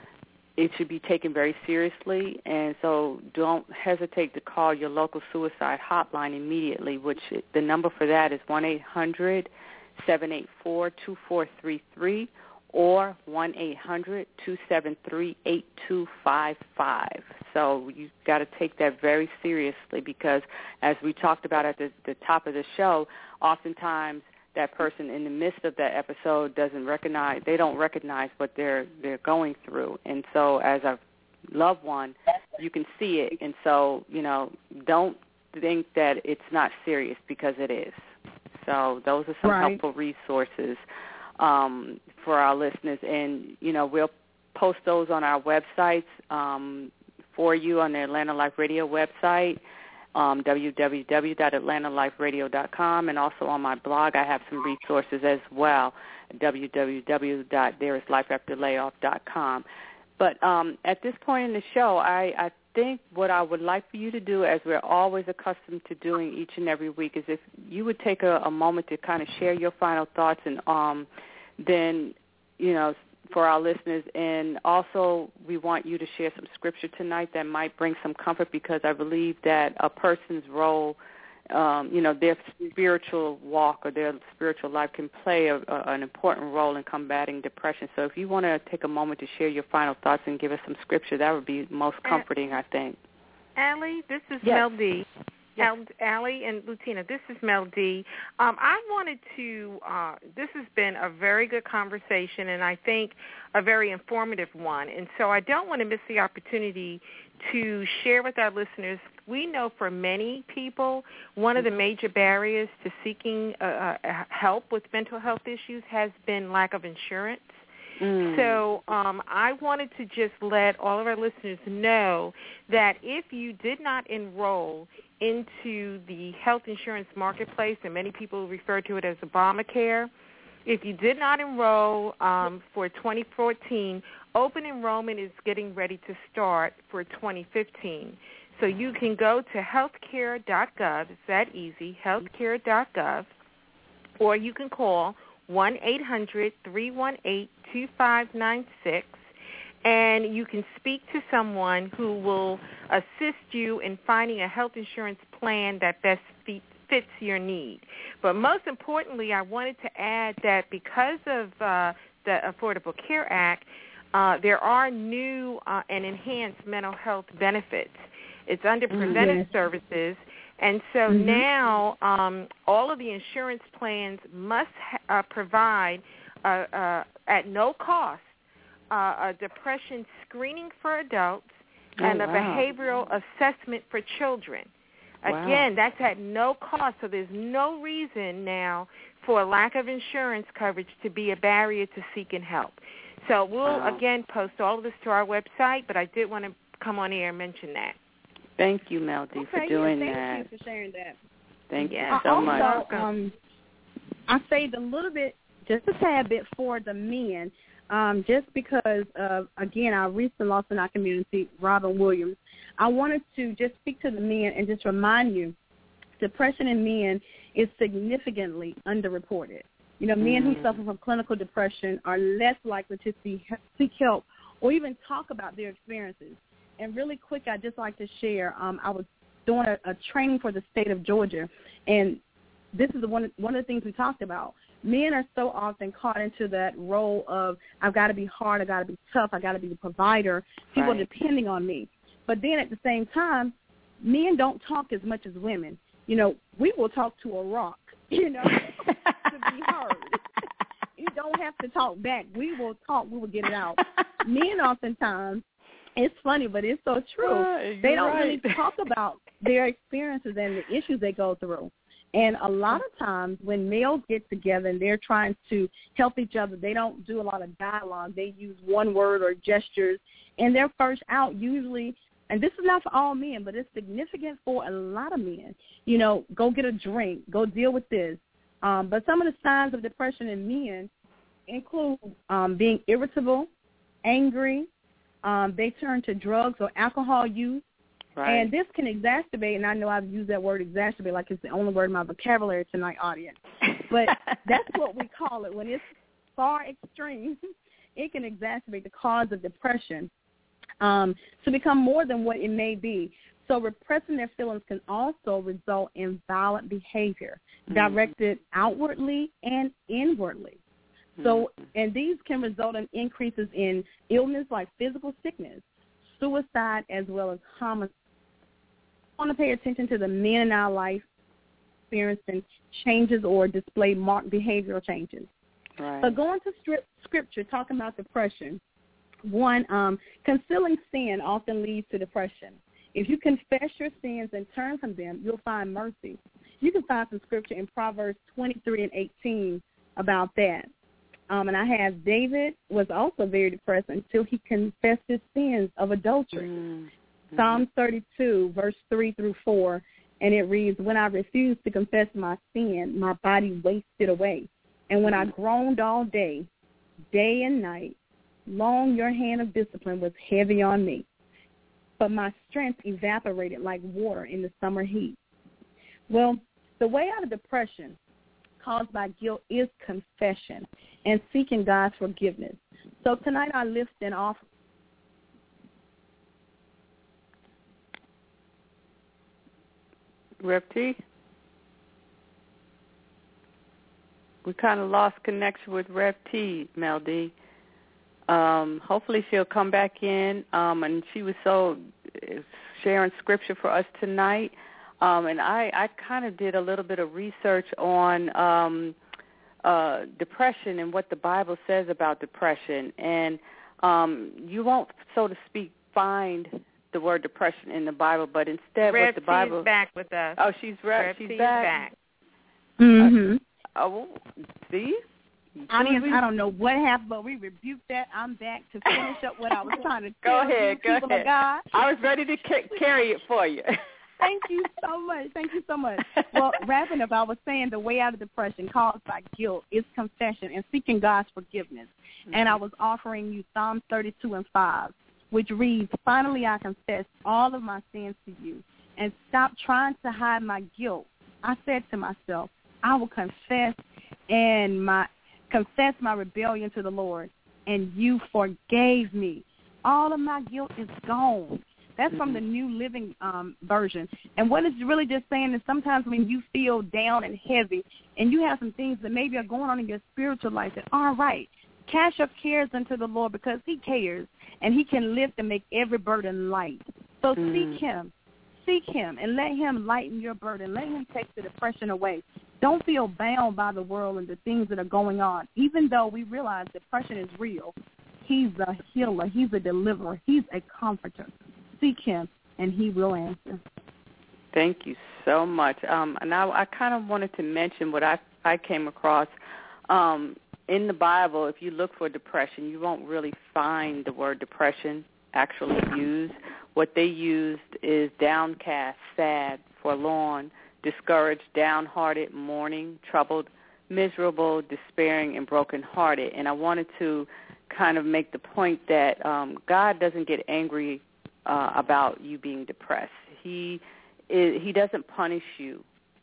it should be taken very seriously, and so don't hesitate to call your local suicide hotline immediately, which the number for that is one eight hundred seven eight four two four three three or one eight hundred two seven three eight two five five. So you've got to take that very seriously because, as we talked about at the, the top of the show, oftentimes that person in the midst of that episode doesn't recognize, they don't recognize what they're they're going through. And so as a loved one, you can see it. And so, you know, don't think that it's not serious because it is. So those are some right. helpful resources um, for our listeners. And, you know, we'll post those on our websites um, for you on the Atlanta Life Radio website. Um, w w w dot atlanta life radio dot com, and also on my blog I have some resources as well, w w w dot there is life after layoff dot com. But um, at this point in the show, I, I think what I would like for you to do, as we're always accustomed to doing each and every week, is if you would take a, a moment to kind of share your final thoughts, and um, then, you know, for our listeners, and also we want you to share some scripture tonight that might bring some comfort, because I believe that a person's role, um, you know, their spiritual walk or their spiritual life can play a, a, an important role in combating depression. So if you want to take a moment to share your final thoughts and give us some scripture, that would be most comforting, I think. Allie, this is yes. Mel D. Yes. Allie and Lucina, this is Mel D. Um, I wanted to, uh, this has been a very good conversation, and I think a very informative one. And so I don't want to miss the opportunity to share with our listeners. We know for many people, one of the major barriers to seeking uh, help with mental health issues has been lack of insurance. Mm. So um, I wanted to just let all of our listeners know that if you did not enroll into the health insurance marketplace, and many people refer to it as Obamacare, if you did not enroll um, for twenty fourteen, open enrollment is getting ready to start for twenty fifteen. So you can go to healthcare dot gov, it's that easy, healthcare dot gov, or you can call one eight hundred three one eight two five nine six, and you can speak to someone who will assist you in finding a health insurance plan that best fits your need. But most importantly, I wanted to add that because of uh, the Affordable Care Act, uh, there are new uh, and enhanced mental health benefits. It's under preventive mm-hmm. services. And so mm-hmm. now um, all of the insurance plans must ha- uh, provide, uh, uh, at no cost, uh, a depression screening for adults oh, and a wow. behavioral assessment for children. Wow. Again, that's at no cost, so there's no reason now for a lack of insurance coverage to be a barrier to seeking help. So we'll, wow. again, post all of this to our website, but I did want to come on air and mention that. Thank you, Mel D, okay, for doing yeah, thank that. Thank you for sharing that. Thank yeah. you so also, much. Um, I saved a little bit just a tad bit for the men, um, just because, of, again, our recent loss in our community, Robin Williams. I wanted to just speak to the men and just remind you, depression in men is significantly underreported. You know, men who suffer from clinical depression are less likely to see, seek help or even talk about their experiences. And really quick, I'd just like to share, um, I was doing a, a training for the state of Georgia, and this is the one, one of the things we talked about. Men are so often caught into that role of, I've got to be hard, I've got to be tough, I've got to be the provider, people right. are depending on me. But then at the same time, men don't talk as much as women. You know, we will talk to a rock, you know, to be heard. You don't have to talk back. We will talk. We will get it out. Men oftentimes, it's funny, but it's so true. Uh, they don't right. really talk about their experiences and the issues they go through. And a lot of times when males get together and they're trying to help each other, they don't do a lot of dialogue. They use one word or gestures. And they're first out usually, and this is not for all men, but it's significant for a lot of men. You know, go get a drink, go deal with this. Um, but some of the signs of depression in men include um, being irritable, angry. Um, they turn to drugs or alcohol use. Right. And this can exacerbate, and I know I've used that word exacerbate like it's the only word in my vocabulary tonight, audience. But that's what we call it. When it's far extreme, it can exacerbate the cause of depression um, to become more than what it may be. So repressing their feelings can also result in violent behavior, mm-hmm. directed outwardly and inwardly. Mm-hmm. So, and these can result in increases in illness like physical sickness, suicide, as well as homicide. We want to pay attention to the men in our life experiencing changes or display marked behavioral changes. Right. But going to strip, scripture, talking about depression, one, um, concealing sin often leads to depression. If you confess your sins and turn from them, you'll find mercy. You can find some scripture in Proverbs twenty-three and eighteen about that. Um, and I have David was also very depressed until he confessed his sins of adultery. Mm-hmm. Psalm thirty-two, verse three through four, and it reads, when I refused to confess my sin, my body wasted away. And when I groaned all day, day and night, long your hand of discipline was heavy on me. But my strength evaporated like water in the summer heat. Well, the way out of depression caused by guilt is confession and seeking God's forgiveness. So tonight I lift an offering. Rev T? We kind of lost connection with Rev T, Mel D. Um, hopefully she'll come back in. Um, and she was so sharing scripture for us tonight. Um, and I, I kind of did a little bit of research on um, uh, depression and what the Bible says about depression. And um, you won't, so to speak, find the word depression in the Bible, but instead Rev what the Bible... T is back with us. Oh, she's re- Rev she's T back. Is back. Mm-hmm. Uh, oh, see? Audience, I don't know what happened, but we rebuked that. I'm back to finish up what I was trying to go tell ahead, you, go people ahead. of God. I was ready to ca- carry it for you. Thank you so much. Thank you so much. Well, wrapping up, I was saying the way out of depression caused by guilt is confession and seeking God's forgiveness. Mm-hmm. And I was offering you Psalm thirty-two and five, which reads, finally I confess all of my sins to you and stop trying to hide my guilt. I said to myself, I will confess and my confess my rebellion to the Lord, and you forgave me. All of my guilt is gone. That's from the New Living um, Version. And what it's really just saying is sometimes when you feel down and heavy and you have some things that maybe are going on in your spiritual life that aren't right, cast your cares unto the Lord because he cares, and he can lift and make every burden light. So mm. seek him. Seek him and let him lighten your burden. Let him take the depression away. Don't feel bound by the world and the things that are going on. Even though we realize depression is real, he's a healer. He's a deliverer. He's a comforter. Seek him, and he will answer. Thank you so much. Um, and I, I kind of wanted to mention what I, I came across. Um, in the Bible, if you look for depression, you won't really find the word depression actually used. What they used is downcast, sad, forlorn, discouraged, downhearted, mourning, troubled, miserable, despairing, and brokenhearted. And I wanted to kind of make the point that um, God doesn't get angry uh, about you being depressed. He is, he doesn't punish you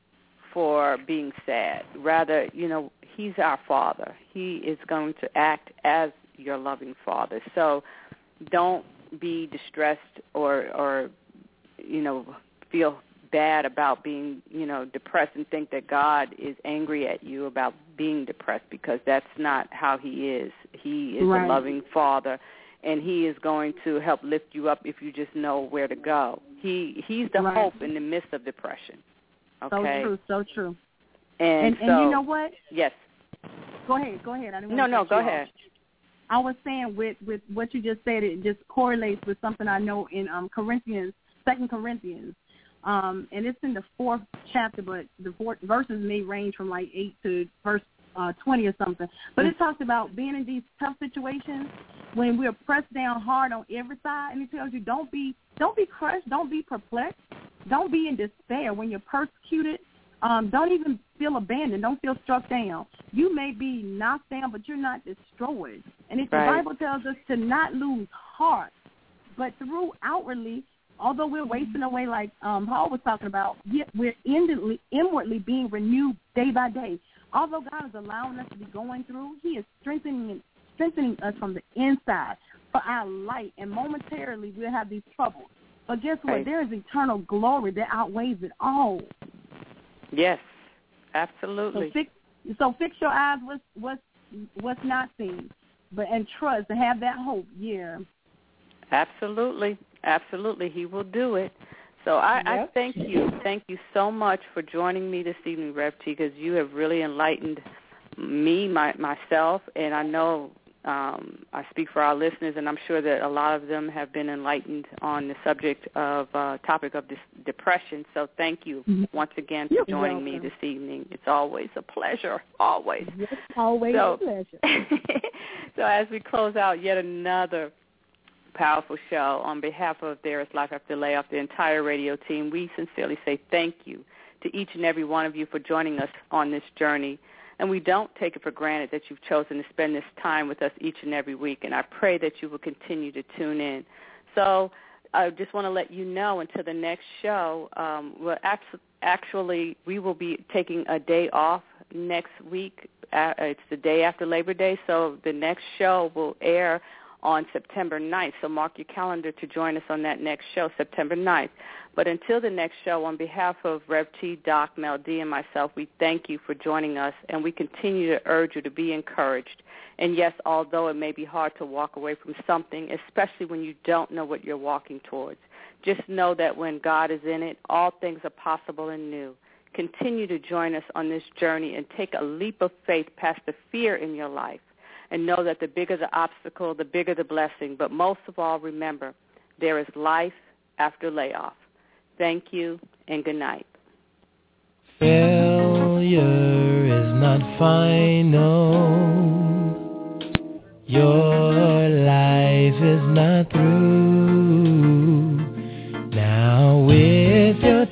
for being sad. Rather, you know, he's our Father. He is going to act as your loving Father. So don't be distressed or, or you know, feel bad about being, you know, depressed and think that God is angry at you about being depressed, because that's not how he is. He is right. a loving Father, and he is going to help lift you up if you just know where to go. He He's the right. hope in the midst of depression. Okay? So true, so true. And, and, so, and you know what? Yes. Go ahead, go ahead. I didn't no, want to no, go you ahead. Off. I was saying with, with what you just said, it just correlates with something I know in um, Corinthians, Second Corinthians. Um, and it's in the fourth chapter, but the fourth, verses may range from like eight to verse uh, twenty or something. But it talks about being in these tough situations when we're pressed down hard on every side, and it tells you don't be don't be crushed, don't be perplexed, don't be in despair when you're persecuted. Um, don't even feel abandoned. Don't feel struck down. You may be knocked down, but you're not destroyed. And if right. the Bible tells us to not lose heart, but through outwardly, although we're wasting away like um, Paul was talking about, yet we're inwardly, inwardly being renewed day by day. Although God is allowing us to be going through, he is strengthening strengthening us from the inside for our light. And momentarily we'll have these troubles. But guess what? Right. There is eternal glory that outweighs it all. Yes, absolutely. So fix, so fix your eyes what's, what's, what's not seen, but and trust and have that hope. Yeah. Absolutely. Absolutely. He will do it. So I, yep. I thank you. Thank you so much for joining me this evening, Rev T, because you have really enlightened me, my, myself, and I know um, I speak for our listeners, and I'm sure that a lot of them have been enlightened on the subject of uh, topic of this depression. So thank you mm-hmm. once again for You're joining welcome. me this evening. It's always a pleasure, always. It's always so, a pleasure. So as we close out yet another powerful show, on behalf of There Is Life After Layoff, the entire radio team, we sincerely say thank you to each and every one of you for joining us on this journey. And we don't take it for granted that you've chosen to spend this time with us each and every week, and I pray that you will continue to tune in. So I just want to let you know until the next show, um, we'll actually, we will be taking a day off next week. Uh, it's the day after Labor Day, so the next show will air on September ninth. So mark your calendar to join us on that next show, September ninth. But until the next show, on behalf of Rev T, Doc, Mel D, and myself, we thank you for joining us, and we continue to urge you to be encouraged. And yes, although it may be hard to walk away from something, especially when you don't know what you're walking towards, just know that when God is in it, all things are possible and new. Continue to join us on this journey and take a leap of faith past the fear in your life, and know that the bigger the obstacle, the bigger the blessing. But most of all, remember, there is life after layoff. Thank you, and good night. Failure is not final. Your life is not through. Now with your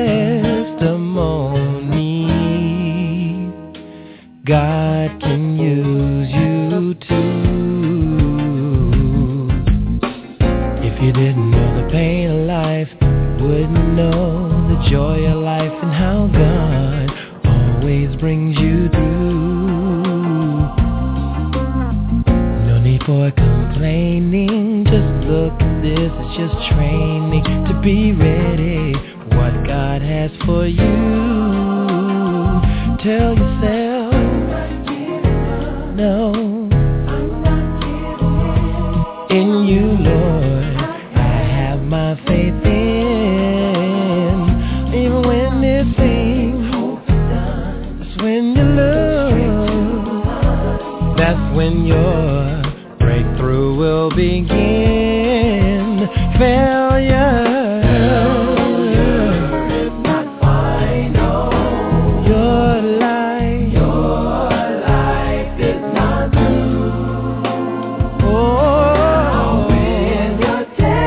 testimony, God can use you too. If you didn't know the pain of life, wouldn't know the joy of life and how God always brings you through. No need for complaining, just look at this, it's just training to be ready. What God has for you, tell yourself, no, in you, Lord, I have my faith in. Even when it seems that's when you lose, that's when your breakthrough will begin. Failure is not final. Your life, your life is not through. Oh, with your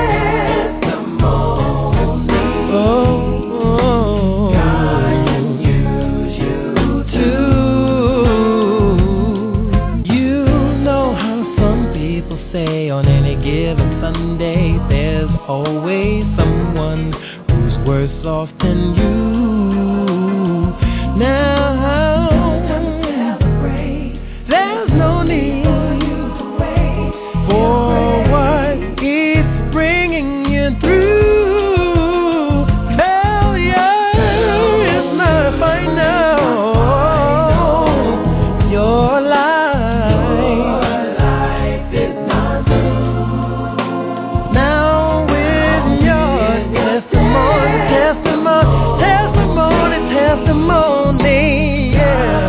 testimony, oh, God can use you too. given Sunday, there's always someone who's worse off than you. Now, there's no need for what keeps bringing you through. Failure is not final. Your life is not through. Now with your testimony, testimony, testimony, testimony, yeah.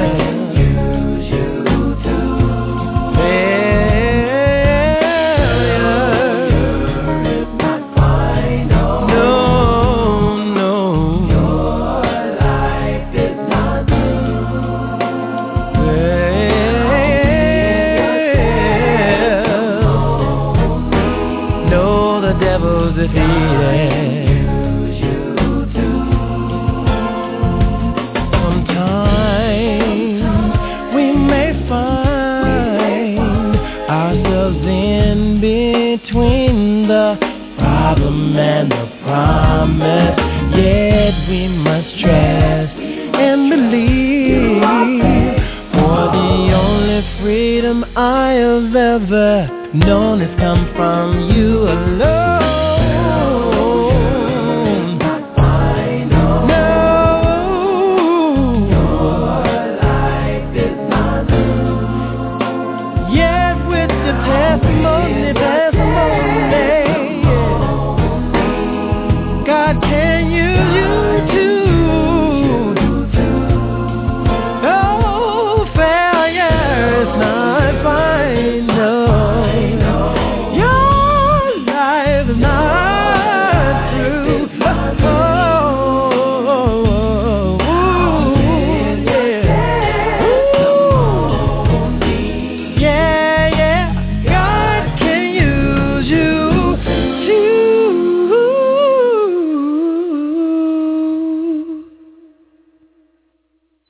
And the promise, yet we must trust and believe, for the only freedom I have ever known has come from you alone.